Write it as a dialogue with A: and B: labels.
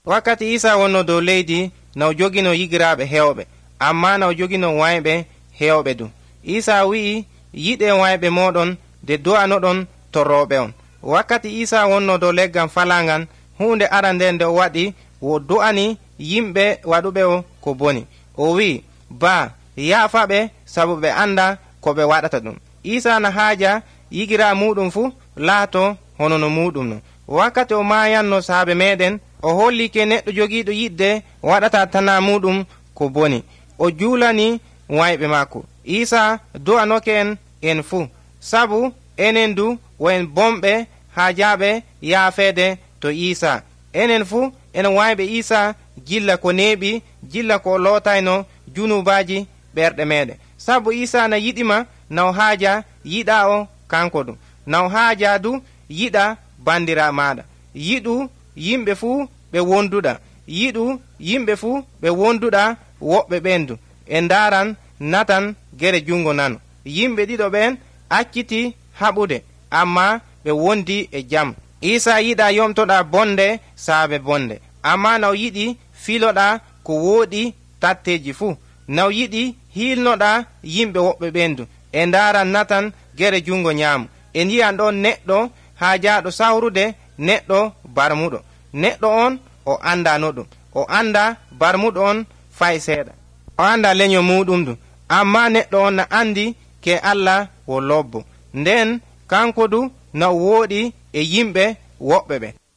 A: wakkati isa wonno dow leydi naw jogino yigiraaɓe hewɓe amma naw jogino wayɓe hewɓe du. isa wi'i yiɗe wayɓe moɗon de do'anoɗon torroɓe on. wakkati isa wonno dow leggal falangan hunde ara nden nde o waɗi wo do'ani yimɓe waɗuɓe o ko boni. o wi'i ba yaafaɓe sabu ɓe anda ko ɓe waɗata ɗum. isa na haaja yigira muɗum fu laato hono no muɗum no. wakkati o mayanno saabe meɗen o hollike neɗɗo jogiiɗo yiɗde waɗata tana muɗum ko boni. o juulani wayɓe makko. isa do'anoke en fuu sabu enen du woen bomɓe haajaɓe yaafede to isa. enen fuu en wayɓe isa jilla ko neeɓi jilla ko lootayno junubaji ɓerɗe meɗen sabu isa na yiɗima naw haaja yiɗa o kanko du. naw haaja du yiɗa bandira maɗa. yiɗu yimɓe fuu ɓe wonduɗa. yiɗu yimɓe fuu ɓe wonduɗa woɓɓe ɓendu e ndaran natan gere jungo nano. yimɓe ɗiɗo ɓen acciti haɓude amma ɓe wondi e jam. isa yiɗa yomtoɗa bonde saabe bonde amma naw yiɗi filoɗa ko wooɗi tatteji fuu. naw yiɗi hilnoɗa yimɓe woɓɓe ɓendu e ndaran natan gere jungo ñaamu. en yiyan ɗon neɗɗo haajaɗo sawrude neɗɗo barmuɗo. neɗɗo on o andano ɗum. o anda barmuɗo on fay seeɗa. o anda leño muɗum du amma neɗɗo on na andi ke allah wo lobbo nden kanko du na wooɗi e yimɓe woɓɓe ɓe.